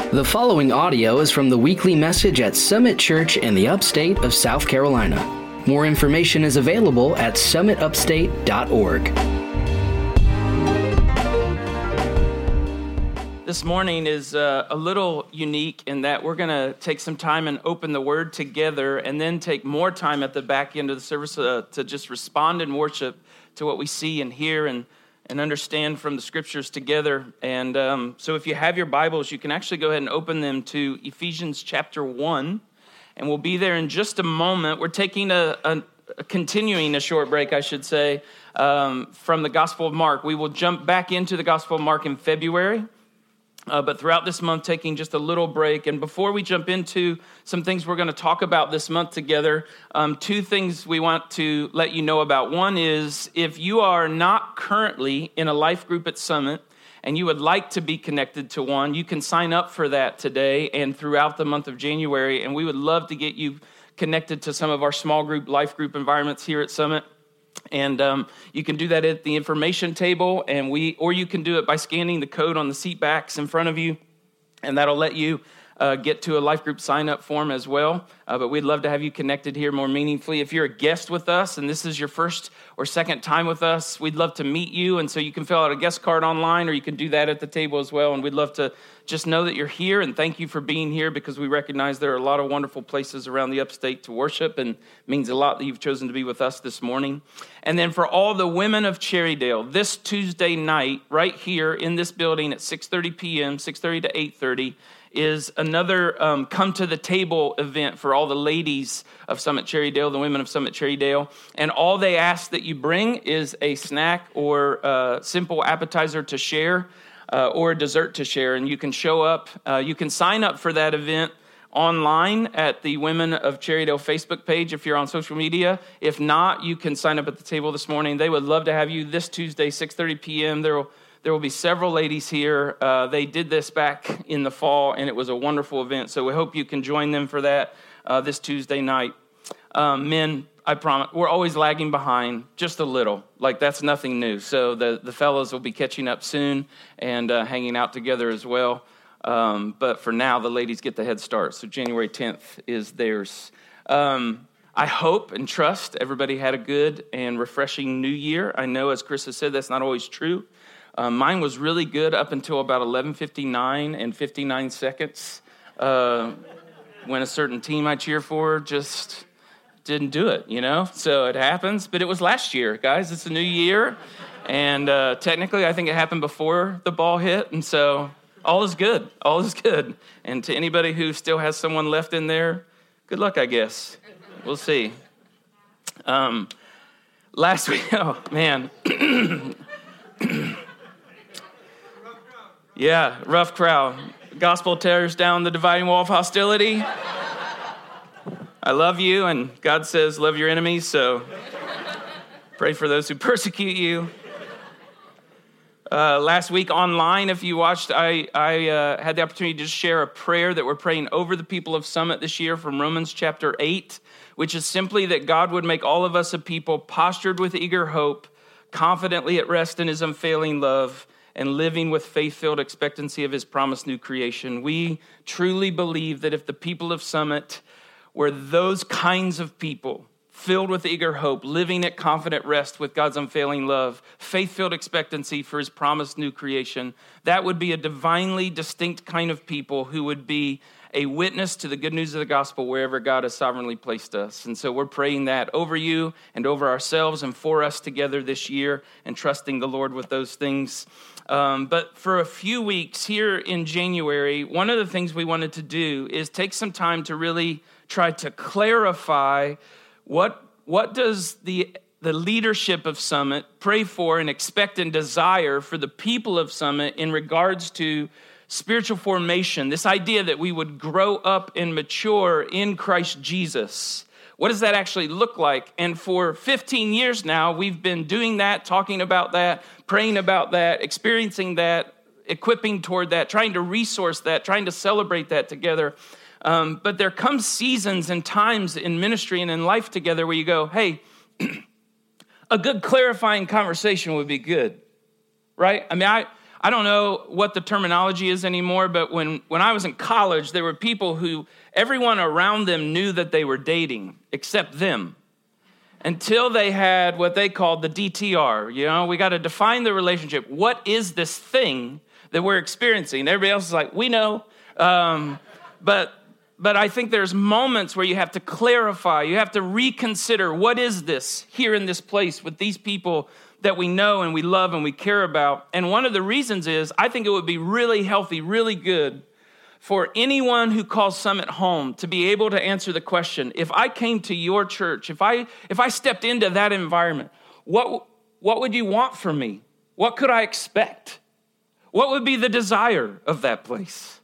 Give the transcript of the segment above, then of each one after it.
The following audio is from the weekly message at Summit Church in the upstate of South Carolina. More information is available at summitupstate.org. This morning is a little unique in that we're going to take some time and open the Word together and then take more time at the back end of the service to just respond in worship to what we see and hear and understand from the Scriptures together. And so if you have your Bibles, you can actually go ahead and open them to Ephesians chapter 1, and we'll be there in just a moment. We're taking continuing a short break, I should say, from the Gospel of Mark. We will jump back into the Gospel of Mark in February. But throughout this month, taking just a little break. And before we jump into some things we're going to talk about this month together, two things we want to let you know about. One is, if you are not currently in a life group at Summit and you would like to be connected to one, you can sign up for that today and throughout the month of January. And we would love to get you connected to some of our small group, life group environments here at Summit. And you can do that at the information table, or you can do it by scanning the code on the seat backs in front of you, and that'll let you get to a life group sign-up form as well. But we'd love to have you connected here more meaningfully. If you're a guest with us, and this is your first or second time with us, we'd love to meet you. And so you can fill out a guest card online, or you can do that at the table as well. And we'd love to just know that you're here, and thank you for being here, because we recognize there are a lot of wonderful places around the upstate to worship, and it means a lot that you've chosen to be with us this morning. And then for all the women of Cherrydale, this Tuesday night, right here in this building at 6:30 p.m., 6:30 to 8:30, is another come to the table event for all the ladies of Summit Cherrydale, the women of Summit Cherrydale. And all they ask that you bring is a snack or a simple appetizer to share or a dessert to share. And you can show up. You can sign up for that event online at the Women of Cherrydale Facebook page if you're on social media. If not, you can sign up at the table this morning. They would love to have you this Tuesday, 6:30 p.m. There will be several ladies here. They did this back in the fall, and it was a wonderful event. So we hope you can join them for that this Tuesday night. Men, I promise, we're always lagging behind just a little. Like, that's nothing new. So the fellows will be catching up soon and hanging out together as well. But for now, the ladies get the head start. So January 10th is theirs. I hope and trust everybody had a good and refreshing new year. I know, as Chris has said, that's not always true. Mine was really good up until about 11:59 and 59 seconds when a certain team I cheer for just didn't do it, So it happens, but it was last year, guys. It's a new year, and technically I think it happened before the ball hit, and so all is good. All is good. And to anybody who still has someone left in there, good luck, I guess. We'll see. Last week, oh, man. Yeah, rough crowd. Gospel tears down the dividing wall of hostility. I love you, and God says love your enemies, so pray for those who persecute you. Last week online, if you watched, I had the opportunity to just share a prayer that we're praying over the people of Summit this year from Romans chapter 8, which is simply that God would make all of us a people postured with eager hope, confidently at rest in his unfailing love, and living with faith-filled expectancy of his promised new creation. We truly believe that if the people of Summit were those kinds of people, filled with eager hope, living at confident rest with God's unfailing love, faith-filled expectancy for his promised new creation, that would be a divinely distinct kind of people who would be a witness to the good news of the gospel wherever God has sovereignly placed us. And so we're praying that over you and over ourselves and for us together this year, and trusting the Lord with those things. But for a few weeks here in January, one of the things we wanted to do is take some time to really try to clarify what does the leadership of Summit pray for and expect and desire for the people of Summit in regards to spiritual formation, this idea that we would grow up and mature in Christ Jesus. What does that actually look like? And for 15 years now, we've been doing that, talking about that, praying about that, experiencing that, equipping toward that, trying to resource that, trying to celebrate that together. But there come seasons and times in ministry and in life together where you go, hey, a good clarifying conversation would be good, right? I mean, I don't know what the terminology is anymore, but when I was in college, there were people who everyone around them knew that they were dating, except them, until they had what they called the DTR. We got to define the relationship. What is this thing that we're experiencing? Everybody else is like, we know. But I think there's moments where you have to clarify. You have to reconsider, what is this here in this place with these people that we know and we love and we care about? And one of the reasons is I think it would be really healthy, really good for anyone who calls Summit home to be able to answer the question, if I came to your church, if I stepped into that environment, what would you want from me? What could I expect? What would be the desire of that place?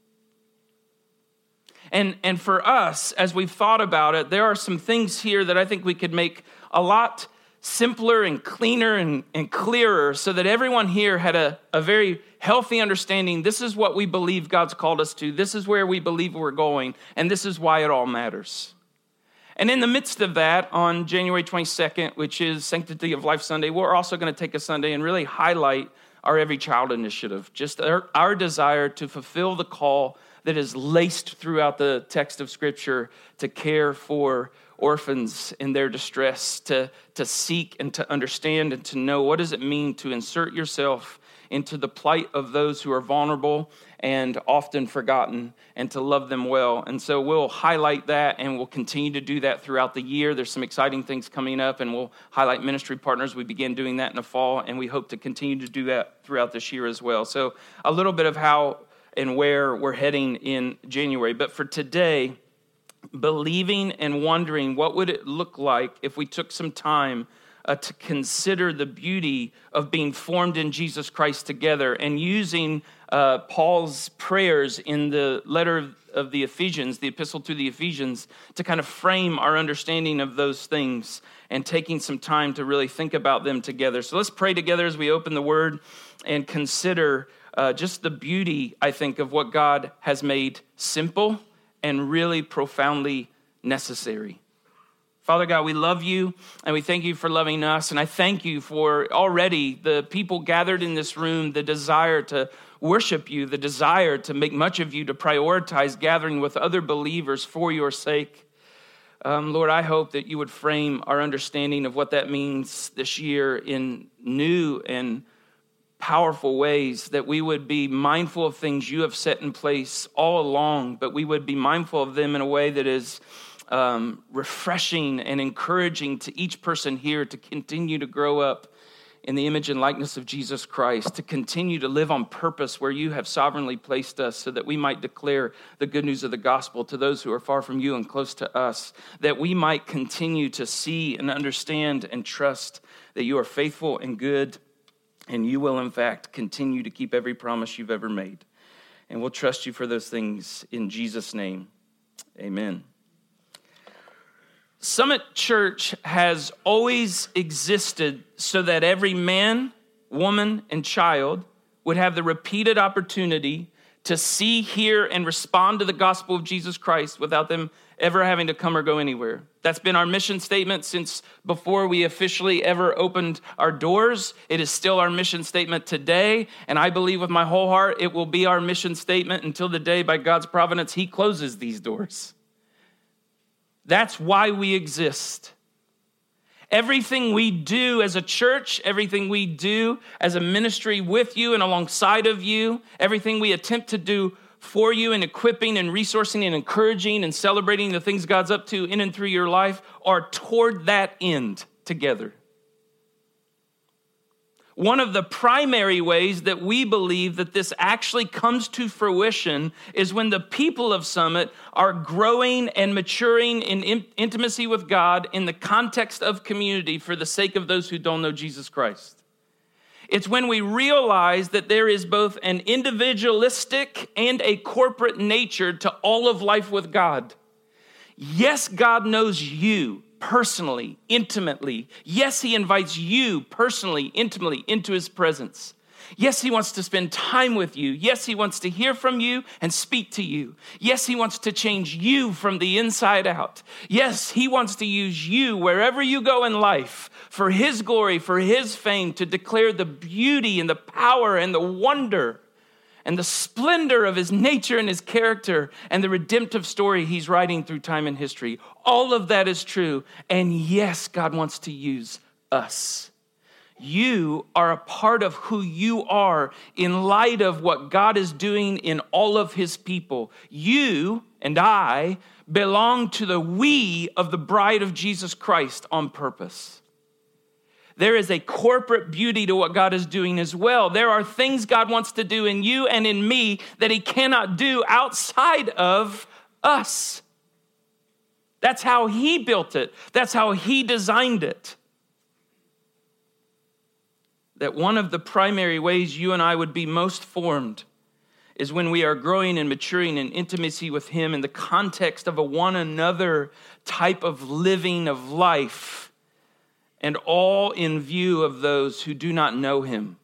And for us, as we've thought about it, there are some things here that I think we could make a lot simpler and cleaner and clearer so that everyone here had a very healthy understanding. This is what we believe God's called us to. This is where we believe we're going. And this is why it all matters. And in the midst of that, on January 22nd, which is Sanctity of Life Sunday, we're also going to take a Sunday and really highlight our Every Child initiative, just our desire to fulfill the call that is laced throughout the text of Scripture to care for orphans in their distress, to seek and to understand and to know what does it mean to insert yourself into the plight of those who are vulnerable and often forgotten, and to love them well. And so we'll highlight that, and we'll continue to do that throughout the year. There's some exciting things coming up, and we'll highlight ministry partners. We began doing that in the fall, and we hope to continue to do that throughout this year as well. So a little bit of how and where we're heading in January. But for today, believing and wondering what would it look like if we took some time to consider the beauty of being formed in Jesus Christ together, and using Paul's prayers in the letter of the Ephesians, the epistle to the Ephesians, to kind of frame our understanding of those things, and taking some time to really think about them together. So let's pray together as we open the Word and consider just the beauty, I think, of what God has made simple and really profoundly necessary. Father God, we love you, and we thank you for loving us. And I thank you for already the people gathered in this room, the desire to worship you, the desire to make much of you, to prioritize gathering with other believers for your sake. Lord, I hope that you would frame our understanding of what that means this year in new and powerful ways, that we would be mindful of things you have set in place all along, but we would be mindful of them in a way that is refreshing and encouraging to each person here to continue to grow up in the image and likeness of Jesus Christ, to continue to live on purpose where you have sovereignly placed us, so that we might declare the good news of the gospel to those who are far from you and close to us, that we might continue to see and understand and trust that you are faithful and good, and you will, in fact, continue to keep every promise you've ever made. And we'll trust you for those things in Jesus' name. Amen. Summit Church has always existed so that every man, woman, and child would have the repeated opportunity to see, hear, and respond to the gospel of Jesus Christ without them ever having to come or go anywhere. That's been our mission statement since before we officially ever opened our doors. It is still our mission statement today, and I believe with my whole heart it will be our mission statement until the day, by God's providence, he closes these doors. That's why we exist. Everything we do as a church, everything we do as a ministry with you and alongside of you, everything we attempt to do for you in equipping and resourcing and encouraging and celebrating the things God's up to in and through your life, are toward that end together. One of the primary ways that we believe that this actually comes to fruition is when the people of Summit are growing and maturing in intimacy with God in the context of community for the sake of those who don't know Jesus Christ. It's when we realize that there is both an individualistic and a corporate nature to all of life with God. Yes, God knows you personally, intimately. Yes, he invites you personally, intimately into his presence. Yes, he wants to spend time with you. Yes, he wants to hear from you and speak to you. Yes, he wants to change you from the inside out. Yes, he wants to use you wherever you go in life for his glory, for his fame, to declare the beauty and the power and the wonder and the splendor of his nature and his character and the redemptive story he's writing through time and history. All of that is true. And yes, God wants to use us. You are a part of who you are in light of what God is doing in all of his people. You and I belong to the we of the bride of Jesus Christ on purpose. There is a corporate beauty to what God is doing as well. There are things God wants to do in you and in me that he cannot do outside of us. That's how he built it. That's how he designed it. That one of the primary ways you and I would be most formed is when we are growing and maturing in intimacy with him in the context of a one another type of living of life, and all in view of those who do not know him.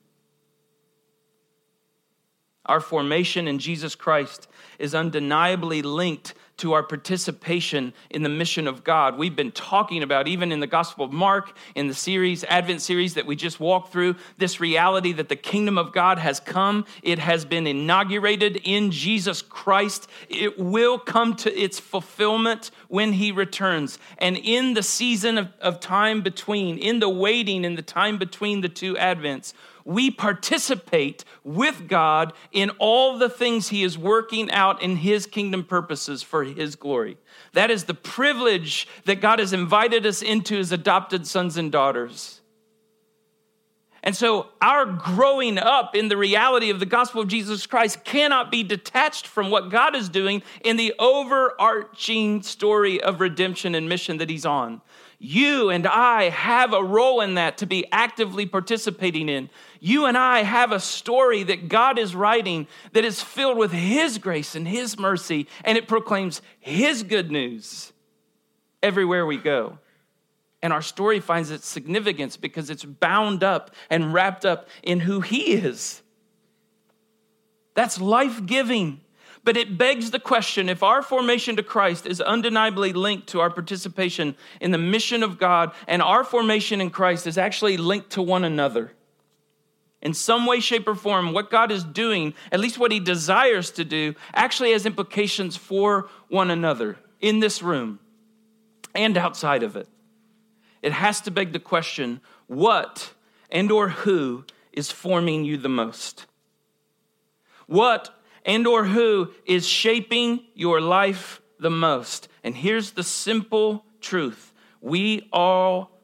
Our formation in Jesus Christ is undeniably linked to our participation in the mission of God. We've been talking about, even in the Gospel of Mark, in the Advent series that we just walked through, this reality that the kingdom of God has come. It has been inaugurated in Jesus Christ. It will come to its fulfillment when he returns. And in the season of time between, in the waiting, in the time between the two Advents, we participate with God in all the things he is working out in his kingdom purposes for his glory. That is the privilege that God has invited us into as adopted sons and daughters. And so our growing up in the reality of the gospel of Jesus Christ cannot be detached from what God is doing in the overarching story of redemption and mission that he's on. You and I have a role in that to be actively participating in. You and I have a story that God is writing that is filled with his grace and his mercy, and it proclaims his good news everywhere we go. And our story finds its significance because it's bound up and wrapped up in who he is. That's life-giving. But it begs the question, if our formation to Christ is undeniably linked to our participation in the mission of God, and our formation in Christ is actually linked to one another, in some way, shape, or form, what God is doing, at least what he desires to do, actually has implications for one another in this room and outside of it. It has to beg the question, what and or who is forming you the most? What and or who is shaping your life the most? And here's the simple truth. We all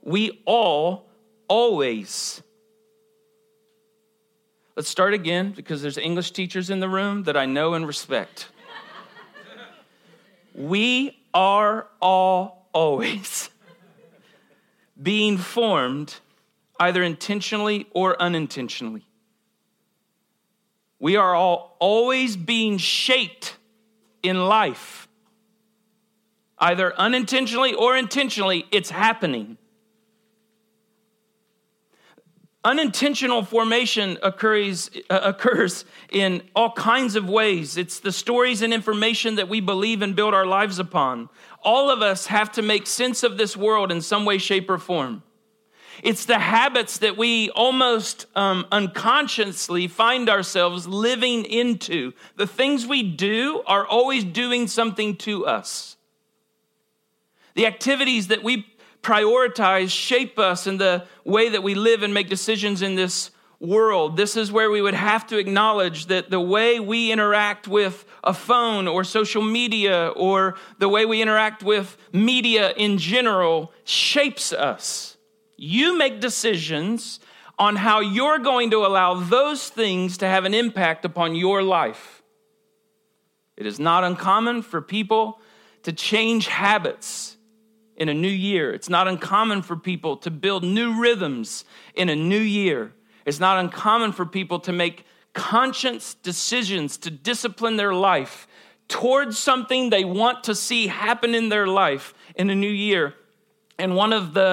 always. Let's start again, because there's English teachers in the room that I know and respect. We are all always being formed, either intentionally or unintentionally. We are all always being shaped in life. Either unintentionally or intentionally, it's happening. Unintentional formation occurs in all kinds of ways. It's the stories and information that we believe and build our lives upon. All of us have to make sense of this world in some way, shape, or form. It's the habits that we almost unconsciously find ourselves living into. The things we do are always doing something to us. The activities that we prioritize shape us in the way that we live and make decisions in this world. This is where we would have to acknowledge that the way we interact with a phone or social media, or the way we interact with media in general, shapes us. You make decisions on how you're going to allow those things to have an impact upon your life. It is not uncommon for people to change habits in a new year. It's not uncommon for people to build new rhythms in a new year. It's not uncommon for people to make conscious decisions to discipline their life towards something they want to see happen in their life in a new year. And one of the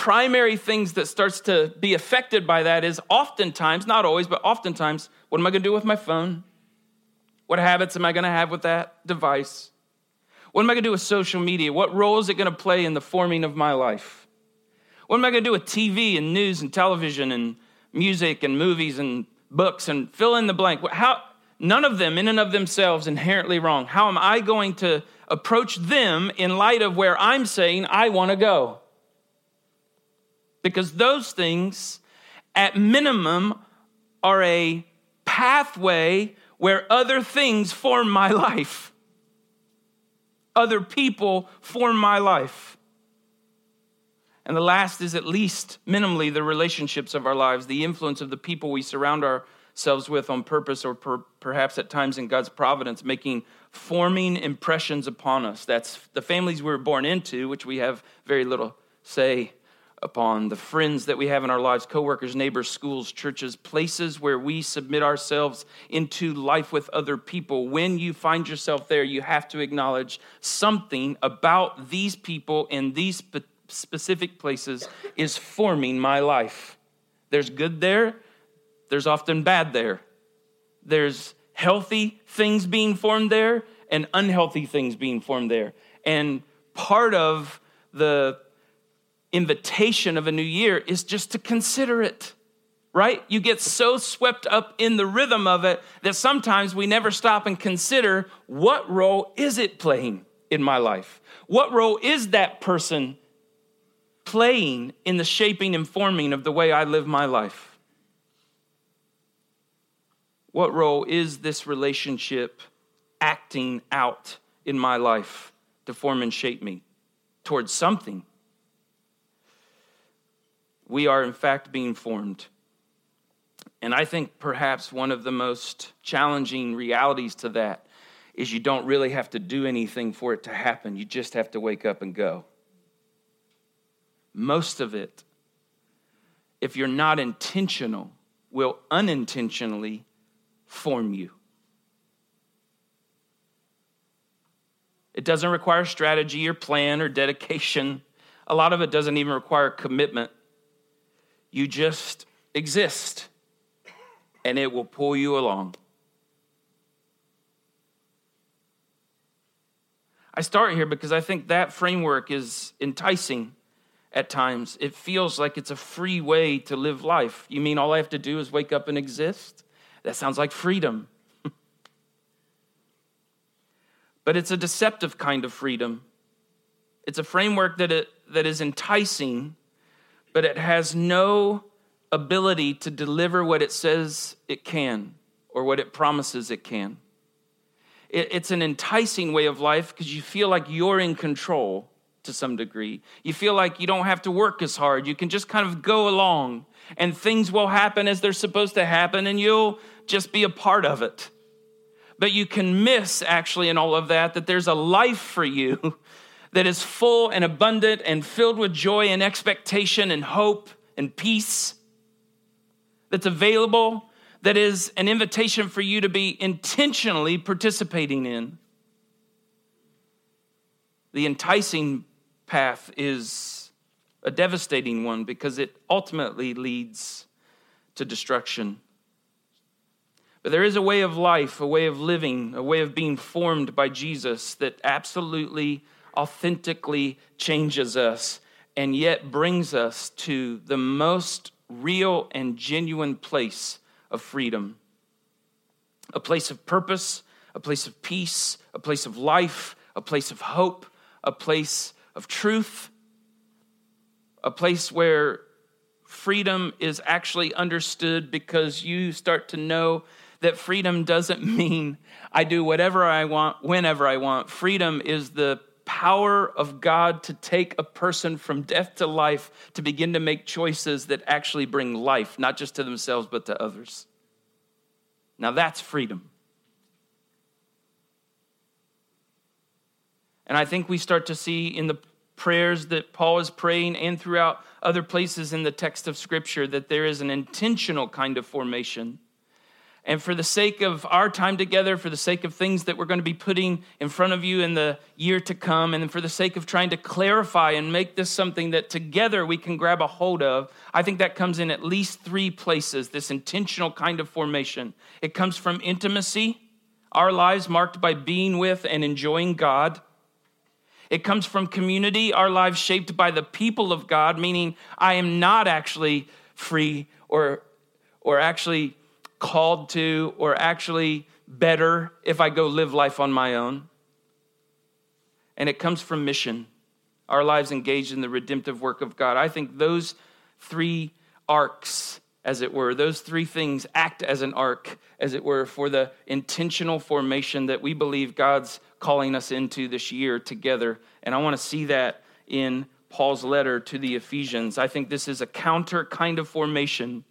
primary things that starts to be affected by that is oftentimes, not always, but oftentimes, what am I going to do with my phone? What habits am I going to have with that device? What am I going to do with social media? What role is it going to play in the forming of my life? What am I going to do with TV and news and television and music and movies and books and fill in the blank? None of them in and of themselves inherently wrong. How am I going to approach them in light of where I'm saying I want to go? Because those things, at minimum, are a pathway where other things form my life. Other people form my life. And the last is at least minimally the relationships of our lives, the influence of the people we surround ourselves with on purpose or perhaps at times in God's providence, forming impressions upon us. That's the families we were born into, which we have very little say upon, the friends that we have in our lives, coworkers, neighbors, schools, churches, places where we submit ourselves into life with other people. When you find yourself there, you have to acknowledge something about these people in these specific places is forming my life. There's good there. There's often bad there. There's healthy things being formed there and unhealthy things being formed there. And part of the invitation of a new year is just to consider it, right? You get so swept up in the rhythm of it that sometimes we never stop and consider, what role is it playing in my life? What role is that person playing in the shaping and forming of the way I live my life? What role is this relationship acting out in my life to form and shape me towards something? We are, in fact, being formed. And I think perhaps one of the most challenging realities to that is you don't really have to do anything for it to happen. You just have to wake up and go. Most of it, if you're not intentional, will unintentionally form you. It doesn't require strategy or plan or dedication. A lot of it doesn't even require commitment. You just exist, and it will pull you along. I start here because I think that framework is enticing at times. It feels like it's a free way to live life. You mean all I have to do is wake up and exist? That sounds like freedom. But it's a deceptive kind of freedom. It's a framework that is enticing, but it has no ability to deliver what it says it can or what it promises it can. It's an enticing way of life because you feel like you're in control to some degree. You feel like you don't have to work as hard. You can just kind of go along and things will happen as they're supposed to happen and you'll just be a part of it. But you can miss actually in all of that there's a life for you that is full and abundant and filled with joy and expectation and hope and peace, that's available, that is an invitation for you to be intentionally participating in. The enticing path is a devastating one because it ultimately leads to destruction. But there is a way of life, a way of living, a way of being formed by Jesus that absolutely authentically changes us and yet brings us to the most real and genuine place of freedom. A place of purpose, a place of peace, a place of life, a place of hope, a place of truth, a place where freedom is actually understood because you start to know that freedom doesn't mean I do whatever I want, whenever I want. Freedom is the power of God to take a person from death to life, to begin to make choices that actually bring life, not just to themselves, but to others. Now that's freedom. And I think we start to see in the prayers that Paul is praying and throughout other places in the text of Scripture that there is an intentional kind of formation. And for the sake of our time together, for the sake of things that we're going to be putting in front of you in the year to come, and for the sake of trying to clarify and make this something that together we can grab a hold of, I think that comes in at least 3 places, this intentional kind of formation. It comes from intimacy, our lives marked by being with and enjoying God. It comes from community, our lives shaped by the people of God, meaning I am not actually free or actually called to or actually better if I go live life on my own. And it comes from mission, our lives engaged in the redemptive work of God. I think those 3 arcs, as it were, those 3 things act as an arc, as it were, for the intentional formation that we believe God's calling us into this year together. And I want to see that in Paul's letter to the Ephesians. I think this is a counter kind of formation.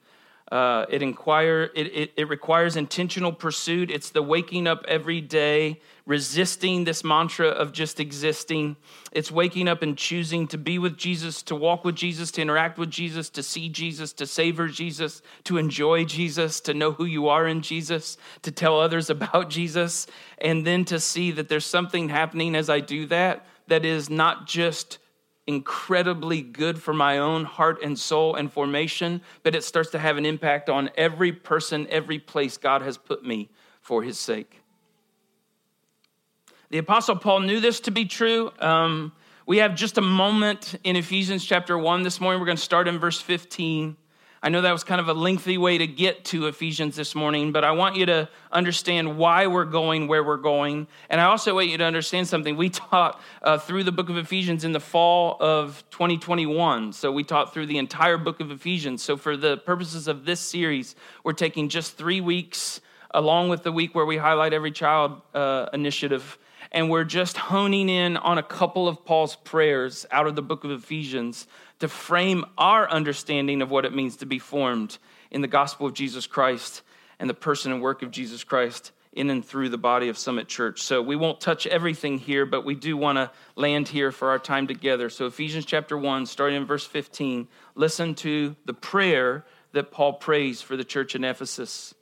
It requires intentional pursuit. It's the waking up every day, resisting this mantra of just existing. It's waking up and choosing to be with Jesus, to walk with Jesus, to interact with Jesus, to see Jesus, to savor Jesus, to enjoy Jesus, to know who you are in Jesus, to tell others about Jesus, and then to see that there's something happening as I do that is not just incredibly good for my own heart and soul and formation, but it starts to have an impact on every person, every place God has put me for his sake. The Apostle Paul knew this to be true. We have just a moment in Ephesians chapter 1 this morning. We're going to start in verse 15. I know that was kind of a lengthy way to get to Ephesians this morning, but I want you to understand why we're going where we're going. And I also want you to understand something. We taught through the book of Ephesians in the fall of 2021. So we taught through the entire book of Ephesians. So for the purposes of this series, we're taking just 3 weeks, along with the week where we highlight every child initiative. And we're just honing in on a couple of Paul's prayers out of the book of Ephesians to frame our understanding of what it means to be formed in the gospel of Jesus Christ and the person and work of Jesus Christ in and through the body of Summit Church. So we won't touch everything here, but we do want to land here for our time together. So Ephesians chapter 1, starting in verse 15, listen to the prayer that Paul prays for the church in Ephesus.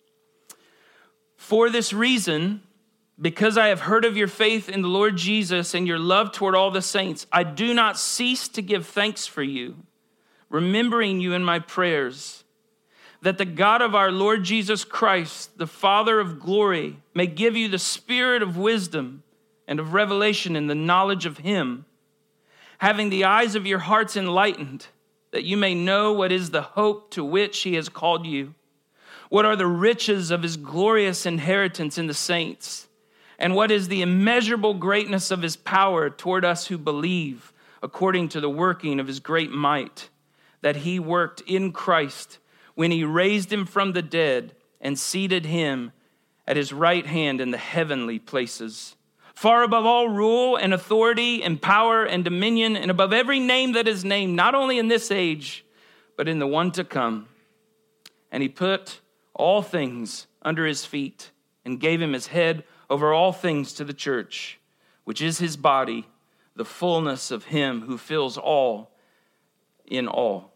For this reason, because I have heard of your faith in the Lord Jesus and your love toward all the saints, I do not cease to give thanks for you, remembering you in my prayers, that the God of our Lord Jesus Christ, the Father of glory, may give you the spirit of wisdom and of revelation in the knowledge of him, having the eyes of your hearts enlightened, that you may know what is the hope to which he has called you, what are the riches of his glorious inheritance in the saints, and what is the immeasurable greatness of his power toward us who believe, according to the working of his great might, that he worked in Christ when he raised him from the dead and seated him at his right hand in the heavenly places, far above all rule and authority and power and dominion, and above every name that is named, not only in this age, but in the one to come. And he put all things under his feet and gave him his head over all things to the church, which is his body, the fullness of him who fills all in all.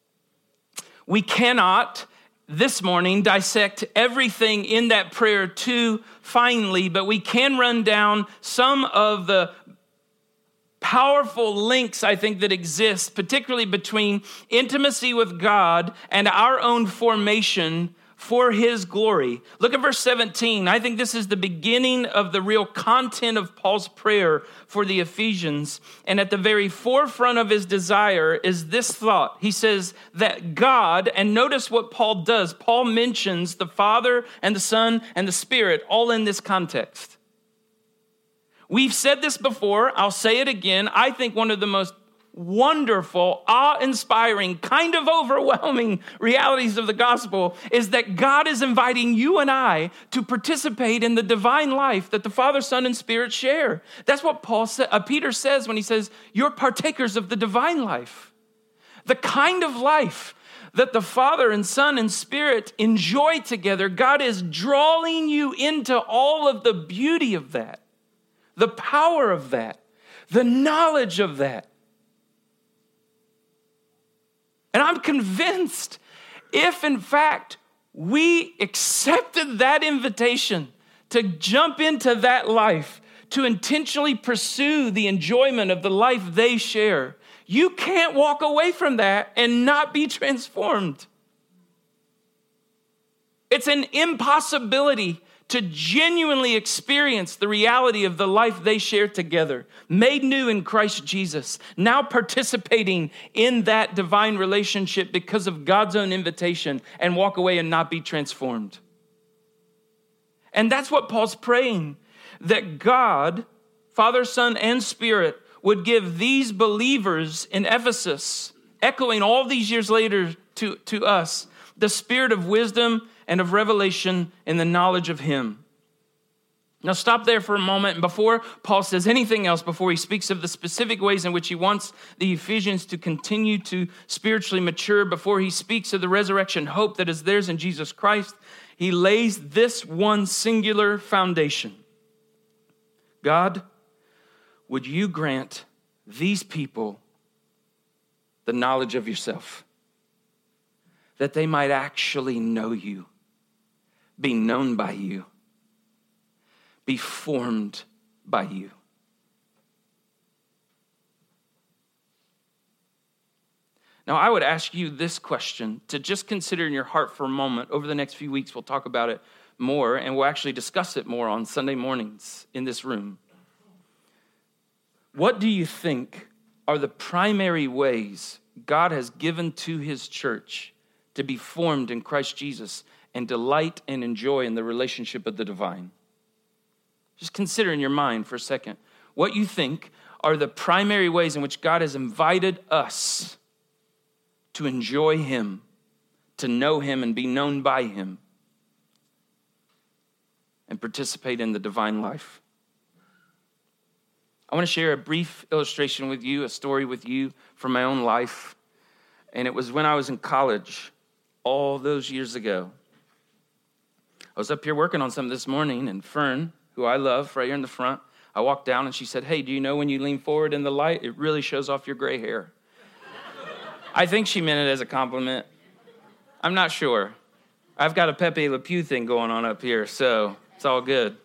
We cannot this morning dissect everything in that prayer too finely, but we can run down some of the powerful links, I think, that exist, particularly between intimacy with God and our own formation for his glory. Look at verse 17. I think this is the beginning of the real content of Paul's prayer for the Ephesians. And at the very forefront of his desire is this thought. He says that God, and notice what Paul does. Paul mentions the Father and the Son and the Spirit all in this context. We've said this before. I'll say it again. I think one of the most wonderful, awe-inspiring, kind of overwhelming realities of the gospel is that God is inviting you and I to participate in the divine life that the Father, Son, and Spirit share. That's what Peter says when he says, you're partakers of the divine life. The kind of life that the Father and Son and Spirit enjoy together, God is drawing you into all of the beauty of that, the power of that, the knowledge of that. And I'm convinced if, in fact, we accepted that invitation to jump into that life, to intentionally pursue the enjoyment of the life they share. You can't walk away from that and not be transformed. It's an impossibility to genuinely experience the reality of the life they share together, made new in Christ Jesus, now participating in that divine relationship because of God's own invitation, and walk away and not be transformed. And that's what Paul's praying, that God, Father, Son, and Spirit would give these believers in Ephesus, echoing all these years later to us, the spirit of wisdom and of revelation in the knowledge of him. Now stop there for a moment. And before Paul says anything else, before he speaks of the specific ways in which he wants the Ephesians to continue to spiritually mature, before he speaks of the resurrection hope that is theirs in Jesus Christ, he lays this one singular foundation. God, would you grant these people the knowledge of yourself, that they might actually know you, be known by you, be formed by you. Now, I would ask you this question to just consider in your heart for a moment. Over the next few weeks, we'll talk about it more, and we'll actually discuss it more on Sunday mornings in this room. What do you think are the primary ways God has given to his church to be formed in Christ Jesus and delight and enjoy in the relationship of the divine? Just consider in your mind for a second what you think are the primary ways in which God has invited us to enjoy him, to know him and be known by him, and participate in the divine life. I want to share a brief illustration with you, a story with you from my own life. And it was when I was in college all those years ago. I was up here working on something this morning, and Fern, who I love, right here in the front, I walked down and she said, "Hey, do you know when you lean forward in the light, it really shows off your gray hair?" I think she meant it as a compliment. I'm not sure. I've got a Pepe Le Pew thing going on up here, so it's all good.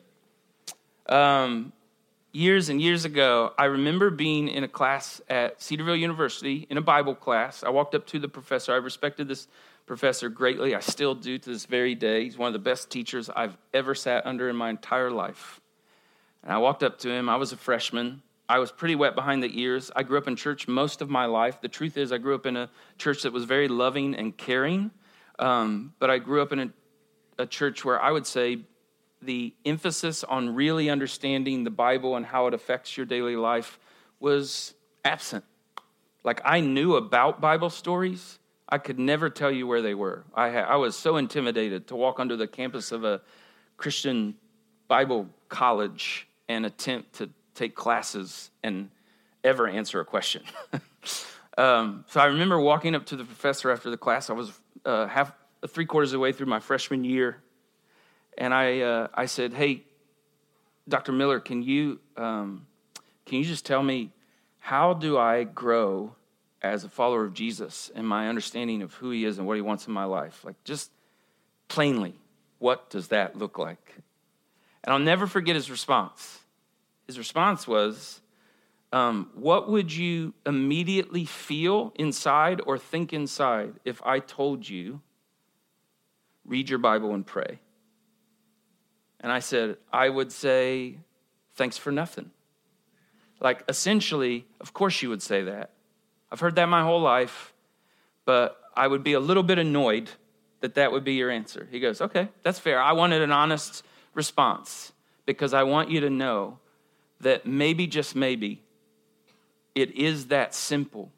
Years and years ago, I remember being in a class at Cedarville University, in a Bible class. I walked up to the professor. I respected this professor greatly. I still do to this very day. He's one of the best teachers I've ever sat under in my entire life. And I walked up to him. I was a freshman. I was pretty wet behind the ears. I grew up in church most of my life. The truth is, I grew up in a church that was very loving and caring. But I grew up in a church where I would say the emphasis on really understanding the Bible and how it affects your daily life was absent. Like, I knew about Bible stories. I could never tell you where they were. I was so intimidated to walk onto the campus of a Christian Bible college and attempt to take classes and ever answer a question. So I remember walking up to the professor after the class. I was three-quarters of the way through my freshman year. And I said, "Hey, Dr. Miller, can you just tell me, how do I grow as a follower of Jesus in my understanding of who he is and what he wants in my life? Like, just plainly, what does that look like?" And I'll never forget his response. His response was, "What would you immediately feel inside or think inside if I told you, read your Bible and pray?" And I said, "I would say, thanks for nothing." Like, essentially, of course you would say that. I've heard that my whole life, but I would be a little bit annoyed that would be your answer. He goes, "Okay, that's fair. I wanted an honest response because I want you to know that maybe, just maybe, it is that simple,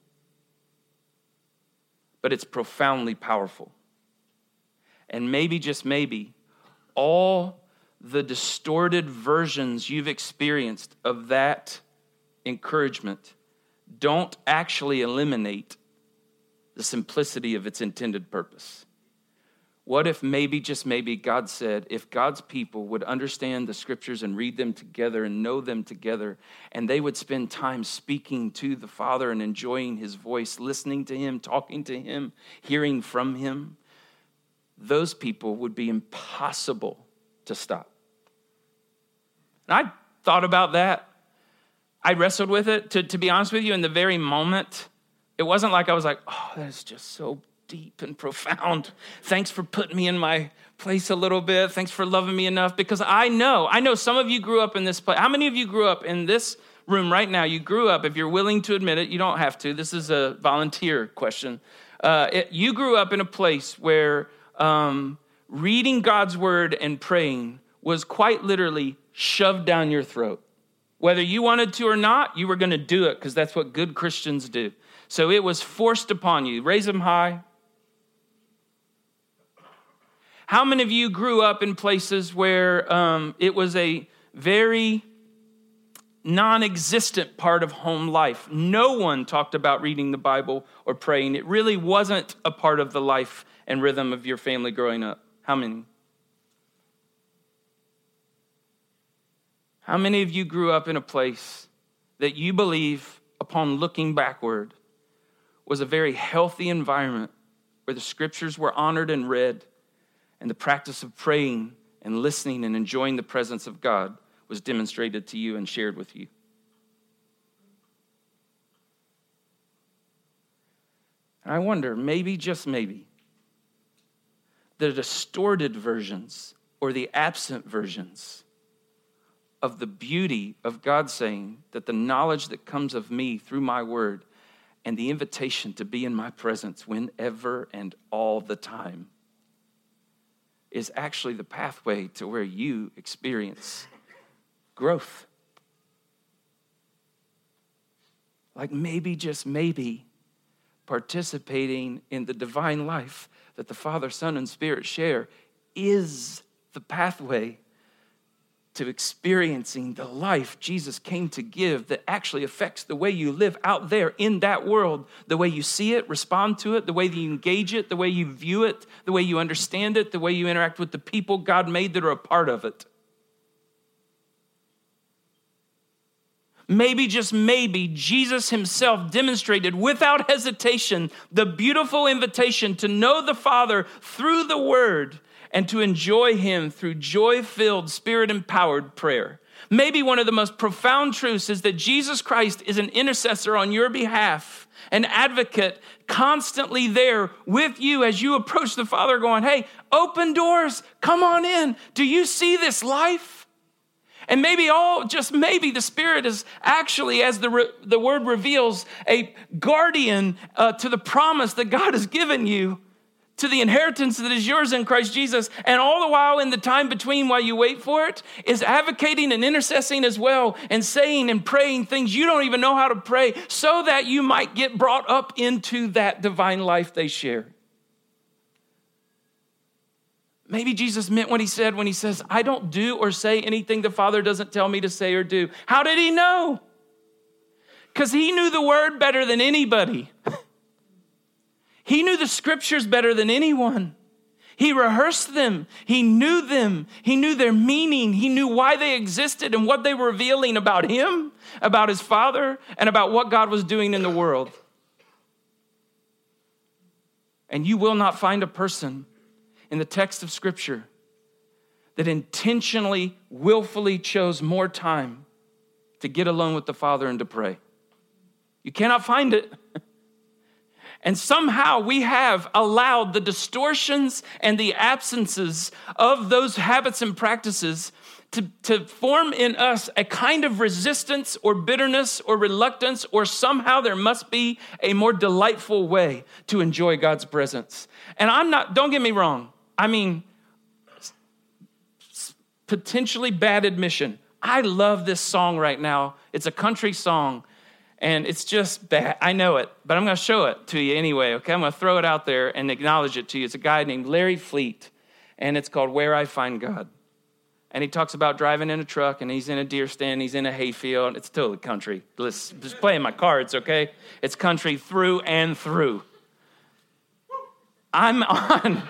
but it's profoundly powerful. And maybe, just maybe, all the distorted versions you've experienced of that encouragement don't actually eliminate the simplicity of its intended purpose. What if maybe, just maybe, God said, if God's people would understand the scriptures and read them together and know them together, and they would spend time speaking to the Father and enjoying his voice, listening to him, talking to him, hearing from him, those people would be impossible to stop. And I thought about that. I wrestled with it. To be honest with you, in the very moment, it wasn't like I was like, oh, that is just so deep and profound. Thanks for putting me in my place a little bit. Thanks for loving me enough. Because I know some of you grew up in this place. How many of you grew up in this room right now? You grew up, if you're willing to admit it, you don't have to. This is a volunteer question. You grew up in a place where reading God's word and praying was quite literally shoved down your throat. Whether you wanted to or not, you were going to do it because that's what good Christians do. So it was forced upon you. Raise them high. How many of you grew up in places where it was a very non-existent part of home life? No one talked about reading the Bible or praying. It really wasn't a part of the life and rhythm of your family growing up. How many? How many of you grew up in a place that you believe, upon looking backward, was a very healthy environment where the scriptures were honored and read, and the practice of praying and listening and enjoying the presence of God was demonstrated to you and shared with you? And I wonder, maybe, just maybe, the distorted versions or the absent versions of the beauty of God saying that the knowledge that comes of me through my word and the invitation to be in my presence whenever and all the time is actually the pathway to where you experience growth. Like maybe, just maybe, participating in the divine life that the Father, Son, and Spirit share is the pathway to experiencing the life Jesus came to give that actually affects the way you live out there in that world, the way you see it, respond to it, the way you engage it, the way you view it, the way you understand it, the way you interact with the people God made that are a part of it. Maybe, just maybe, Jesus himself demonstrated without hesitation the beautiful invitation to know the Father through the Word and to enjoy him through joy-filled, spirit-empowered prayer. Maybe one of the most profound truths is that Jesus Christ is an intercessor on your behalf, an advocate constantly there with you as you approach the Father going, hey, open doors, come on in. Do you see this life? And maybe just maybe the Spirit is actually, as the word reveals, a guardian to the promise that God has given you, to the inheritance that is yours in Christ Jesus. And all the while, in the time between while you wait for it, is advocating and intercessing as well, and saying and praying things you don't even know how to pray, so that you might get brought up into that divine life they share. Maybe Jesus meant what he said when he says, I don't do or say anything the Father doesn't tell me to say or do. How did he know? Because he knew the word better than anybody. He knew the scriptures better than anyone. He rehearsed them. He knew them. He knew their meaning. He knew why they existed and what they were revealing about him, about his Father, and about what God was doing in the world. And you will not find a person in the text of Scripture that intentionally, willfully chose more time to get alone with the Father and to pray. You cannot find it. And somehow we have allowed the distortions and the absences of those habits and practices to form in us a kind of resistance or bitterness or reluctance, or somehow there must be a more delightful way to enjoy God's presence. And don't get me wrong, I mean, potentially bad admission. I love this song right now. It's a country song. And it's just bad. I know it, but I'm going to show it to you anyway, okay? I'm going to throw it out there and acknowledge it to you. It's a guy named Larry Fleet, and it's called Where I Find God. And he talks about driving in a truck, and he's in a deer stand, he's in a hayfield. It's totally country. Just playing my cards, okay? It's country through and through. Amen.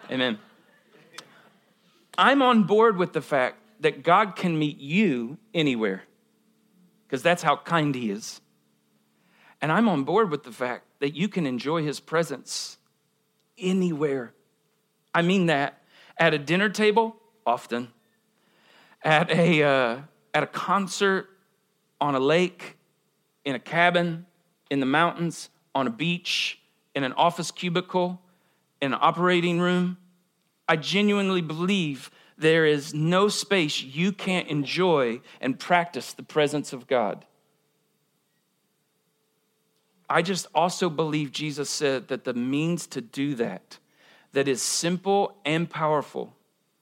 I'm on board with the fact that God can meet you anywhere, because that's how kind he is. And I'm on board with the fact that you can enjoy his presence anywhere. I mean that. At a dinner table, often. At a concert, on a lake, in a cabin, in the mountains, on a beach, in an office cubicle, in an operating room. I genuinely believe there is no space you can't enjoy and practice the presence of God. I just also believe Jesus said that the means to do that is simple and powerful,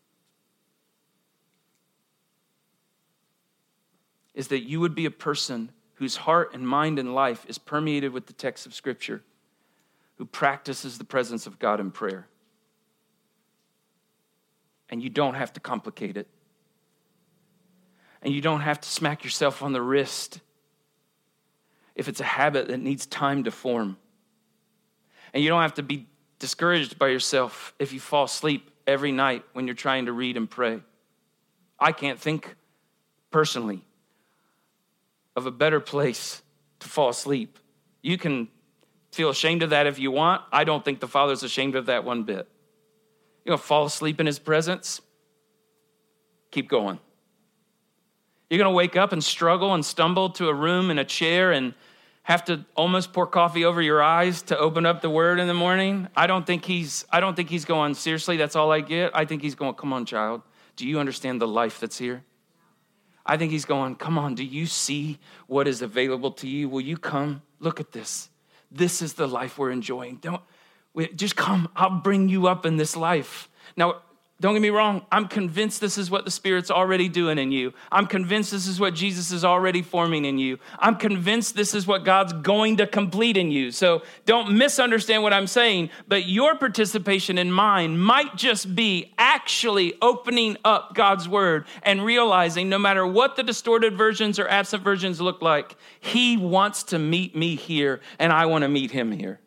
is that you would be a person whose heart and mind and life is permeated with the text of Scripture, who practices the presence of God in prayer. And you don't have to complicate it. And you don't have to smack yourself on the wrist if it's a habit that needs time to form. And you don't have to be discouraged by yourself if you fall asleep every night when you're trying to read and pray. I can't think personally of a better place to fall asleep. You can feel ashamed of that if you want. I don't think the Father's ashamed of that one bit. You're going to fall asleep in his presence? Keep going. You're going to wake up and struggle and stumble to a room in a chair and have to almost pour coffee over your eyes to open up the word in the morning? I don't think he's going, seriously, that's all I get. I think he's going, come on, child. Do you understand the life that's here? I think he's going, come on, do you see what is available to you? Will you come? Look at this. This is the life we're enjoying. Just come. I'll bring you up in this life. Now, don't get me wrong. I'm convinced this is what the Spirit's already doing in you. I'm convinced this is what Jesus is already forming in you. I'm convinced this is what God's going to complete in you. So don't misunderstand what I'm saying, but your participation in mine might just be actually opening up God's word and realizing no matter what the distorted versions or absent versions look like, he wants to meet me here and I want to meet him here.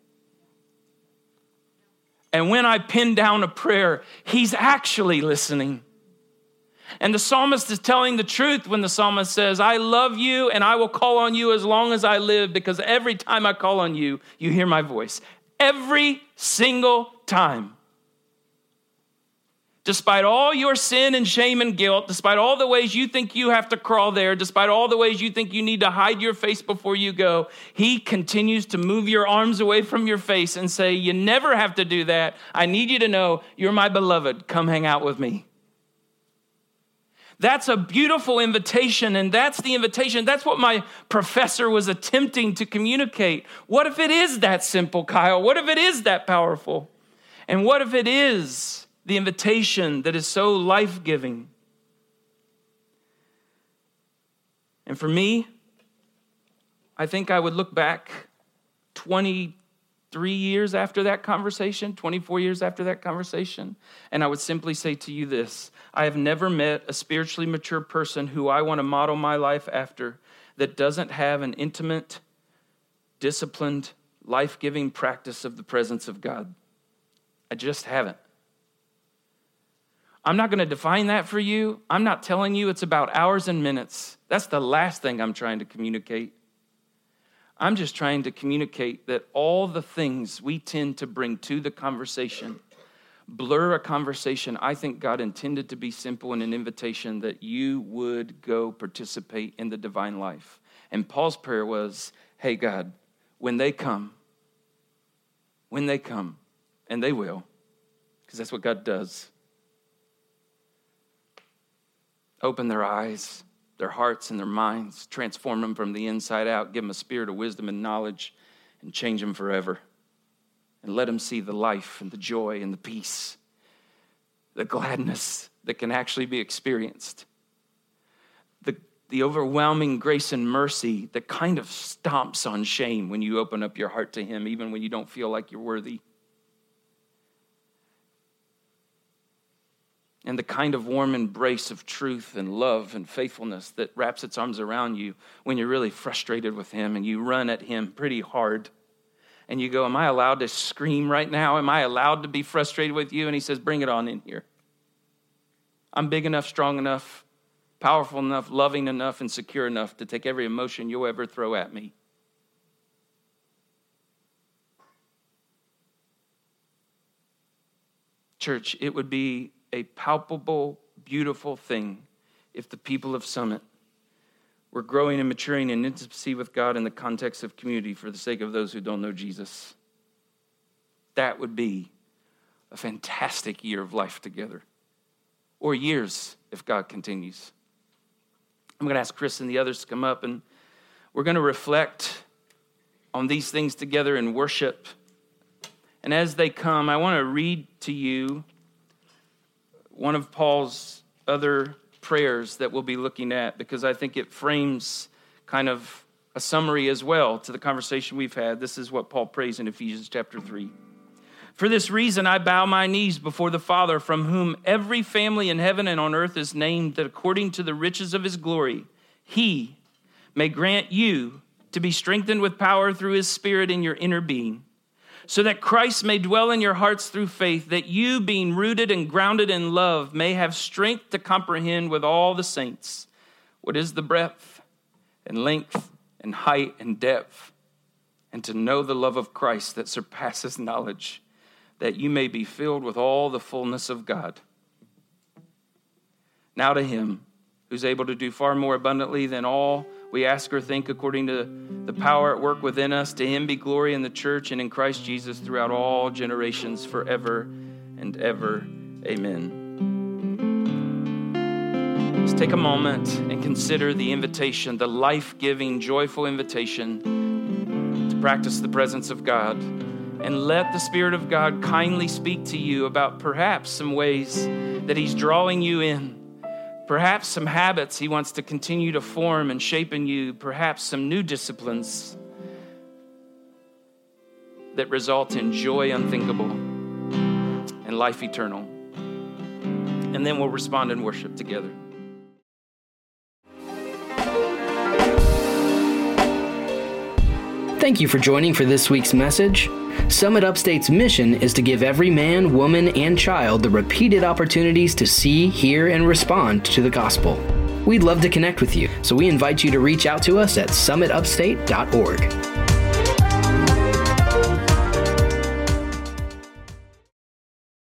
And when I pin down a prayer, he's actually listening. And the psalmist is telling the truth when the psalmist says, I love you and I will call on you as long as I live, because every time I call on you, you hear my voice. Every single time. Despite all your sin and shame and guilt, despite all the ways you think you have to crawl there, despite all the ways you think you need to hide your face before you go, he continues to move your arms away from your face and say, you never have to do that. I need you to know you're my beloved. Come hang out with me. That's a beautiful invitation, and that's the invitation. That's what my professor was attempting to communicate. What if it is that simple, Kyle? What if it is that powerful? And what if it is the invitation that is so life-giving? And for me, I think I would look back 23 years after that conversation, 24 years after that conversation, and I would simply say to you this: I have never met a spiritually mature person who I want to model my life after that doesn't have an intimate, disciplined, life-giving practice of the presence of God. I just haven't. I'm not going to define that for you. I'm not telling you it's about hours and minutes. That's the last thing I'm trying to communicate. I'm just trying to communicate that all the things we tend to bring to the conversation blur a conversation I think God intended to be simple and an invitation that you would go participate in the divine life. And Paul's prayer was, hey, God, when they come, and they will, because that's what God does, open their eyes, their hearts, and their minds, transform them from the inside out, give them a spirit of wisdom and knowledge, and change them forever. And let them see the life and the joy and the peace, the gladness that can actually be experienced. The overwhelming grace and mercy that kind of stomps on shame when you open up your heart to him, even when you don't feel like you're worthy. And the kind of warm embrace of truth and love and faithfulness that wraps its arms around you when you're really frustrated with him and you run at him pretty hard. And you go, am I allowed to scream right now? Am I allowed to be frustrated with you? And he says, bring it on in here. I'm big enough, strong enough, powerful enough, loving enough, and secure enough to take every emotion you'll ever throw at me. Church, it would be a palpable, beautiful thing if the people of Summit were growing and maturing in intimacy with God in the context of community for the sake of those who don't know Jesus. That would be a fantastic year of life together, or years if God continues. I'm going to ask Chris and the others to come up, and we're going to reflect on these things together in worship. And as they come, I want to read to you one of Paul's other prayers that we'll be looking at, because I think it frames kind of a summary as well to the conversation we've had. This is what Paul prays in Ephesians chapter 3. For this reason, I bow my knees before the Father, from whom every family in heaven and on earth is named, that according to the riches of his glory, he may grant you to be strengthened with power through his Spirit in your inner being, so that Christ may dwell in your hearts through faith, that you, being rooted and grounded in love, may have strength to comprehend with all the saints what is the breadth and length and height and depth, and to know the love of Christ that surpasses knowledge, that you may be filled with all the fullness of God. Now to him who's able to do far more abundantly than all we ask or think, according to the power at work within us, to him be glory in the church and in Christ Jesus throughout all generations, forever and ever. Amen. Let's take a moment and consider the invitation, the life-giving, joyful invitation to practice the presence of God. And let the Spirit of God kindly speak to you about perhaps some ways that he's drawing you in. Perhaps some habits he wants to continue to form and shape in you. Perhaps some new disciplines that result in joy unthinkable and life eternal. And then we'll respond in worship together. Thank you for joining for this week's message. Summit Upstate's mission is to give every man, woman, and child the repeated opportunities to see, hear, and respond to the gospel. We'd love to connect with you, so we invite you to reach out to us at summitupstate.org.